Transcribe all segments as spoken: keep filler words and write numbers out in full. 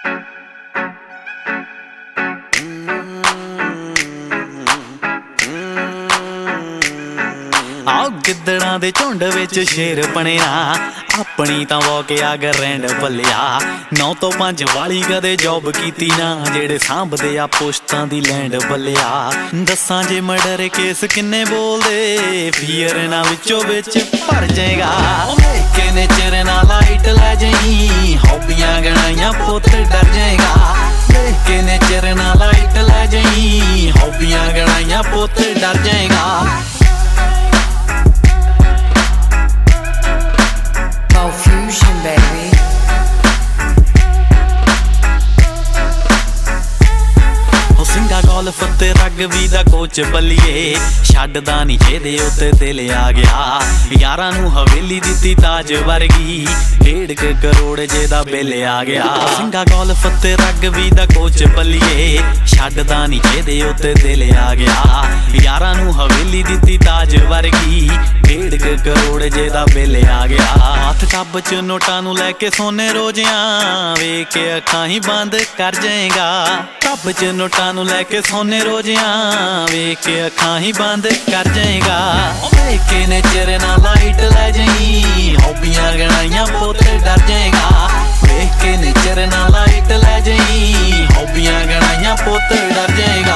आओ गिद्दड़ां दे झुंड विच शेर बनिया अपनी तां वॉक आग रैंड भलिया नौ तो पंज वाली कदे जॉब कीती ना जेड़े सांभदे आ पोस्टां दी लैंड भलिया दस्सां जे मर्डर केस किन्ने बोलदे फीयर ना विचों विच भर जाएगा किन्ने चिर ना लाइट लै जाई हॉबियां गणाइयां पुत्त डर जाएगा किन्ने चिर ना लाइट लै जाई हॉबियां गणाइयां पुत्त डर जाएगा Fusion, baby. ਸਿੰਘਾ ਗੋਲਫ ਤੇ ਰਗਬੀ ਦਾ ਕੋਚ ਬੱਲੀਏ ਛੱਡਦਾ ਨੀ ਜਿਹਦੇ ਉੱਤੇ ਦਿਲ ਆ ਗਿਆ ਯਾਰਾਂ ਨੂੰ ਹਵੇਲੀ ਦਿੱਤੀ ਤਾਜ ਵਰਗੀ ਡੇਢ ਕੁ ਕਰੋੜ ਜਿਹਦਾ ਬਿੱਲ ਆ ਗਿਆ ਸਿੰਘਾ ਗੋਲਫ ਤੇ ਰਗਬੀ ਦਾ ਕੋਚ ਬੱਲੀਏ ਛੱਡਦਾ ਨੀ ਜਿਹਦੇ ਉੱਤੇ ਦਿਲ ਆ ਗਿਆ ਯਾਰਾਂ ਨੂੰ ਹਵੇਲੀ ਦਿੱਤੀ ਤਾਜ ਵਰਗੀ ਡੇਢ ਕੁ ਕਰੋੜ ਜਿਹਦਾ ਬਿੱਲ ਆ ਗਿਆ ਹੱਥ ਟੱਬ ਚ ਨੋਟਾਂ ਨੂੰ ਲੈ ਕੇ ਸੋਨੇ ਰੋਜ਼ਿਆਂ ਵੇਖ ਕੇ ਅੱਖਾਂ ਹੀ ਬੰਦ ਕਰ ਜਾਏਗਾ ਟੱਬ ਚ ਨੋਟਾਂ ਨੂੰ ਲੈ ਕੇ ਸੋਨੇ ਰੋਜ਼ਿਆਂ ਵੇਖ ਕੇ ਅੱਖਾਂ ਹੀ ਬੰਦ ਕਰ ਜਾਏਗਾ ਵੇਖ ਕੇ ਨੇ ਚਿਰ ਨਾ ਲਾਈਟ ਲੈ ਜਾਈ ਹੌਬੀਆਂ ਗਣਾਈਆਂ ਪੁੱਤ ਡਰ ਜਾਏਗਾ ਵੇਖ ਕੇ ਨੇ ਚਿਰ ਨਾ ਲਾਈਟ ਲੈ ਜਾਈ ਹੌਬੀਆਂ ਗਣਾਈਆਂ ਪੁੱਤ ਡਰ ਜਾਏਗਾ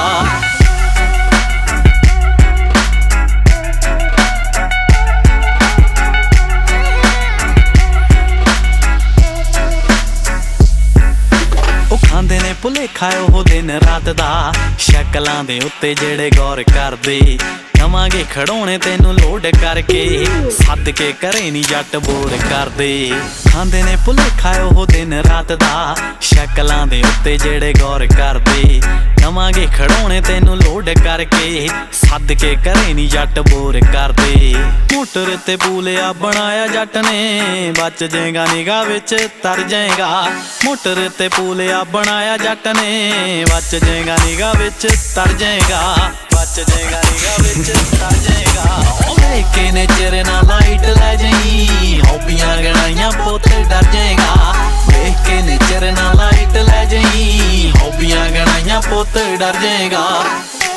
ਖਾਂਦੇ ਨੇ ਭੁਲੇਖਾ ਉਹ ਦਿਨ ਰਾਤ ਦਾ ਸ਼ਕਲਾਂ ਦੇ ਉੱਤੇ ਜਿਹੜੇ ਗੌਰ ਕਰਦੇ ਕਵਾਂਗੇ ਖੜਾਉਣੇ ਤੈਨੂੰ ਲੋਡ ਕਰਕੇ ਸੱਦ ਕੇ ਘਰੇ ਨੀ ਜੱਟ ਬੋਰ ਕਰਦੇ ਖਾਂਦੇ ਨੇ ਭੁਲੇਖਾ ਉਹ ਦਿਨ ਰਾਤ ਦਾ ਸ਼ਕਲਾਂ ਦੇ ਉੱਤੇ ਜਿਹੜੇ ਗੌਰ ਕਰਦੇ ਕਵਾਂਗੇ ਖੜਾਉਣੇ ਤੈਨੂੰ ਲੋਡ ਕਰਕੇ ਸੱਦ ਕੇ ਘਰੇ ਨੀ ਜੱਟ ਬੋਰ ਕਰਦੇ ਮੋਟਰ ਤੇ ਬੂਲਿਆ ਬਣਾਇਆ ਜੱਟ ਨੇ ਬਚ ਜਾਏਗਾ ਨਿਗਾਹ ਵਿੱਚ ਤਰ ਜਾਏਗਾ ਮੋਟਰ ਤੇ ਬੂਲਿਆ ਬਣਾਇਆ ਜੱਟ ਨੇ ਬਚ ਜਾਏਗਾ ਨਿਗਾਹ ਵਿੱਚ ਤਰ ਜਾਏਗਾ ਬਚ ਜਾਏਗਾ ਨਿਗਾਹ ਵਿੱਚ ਤਰ ਜਾਏਗਾ ਵੇਖ ਕੇ ਨੇ ਚਿਰ ਨਾ ਲਾਈਟ ਲੈ ਜਾਈ ਹੌਬੀਆਂ ਗਣਾਈਆਂ ਪੁੱਤ ਡਰ ਜਾਏਗਾ ਵੇਖ ਕੇ ਨੇ ਚਿਰ ਨਾ ਲਾਈਟ ਲੈ ਜਾਈ ਹੌਬੀਆਂ ਗਣਾਈਆਂ ਪੁੱਤ ਡਰ ਜਾਏਗਾ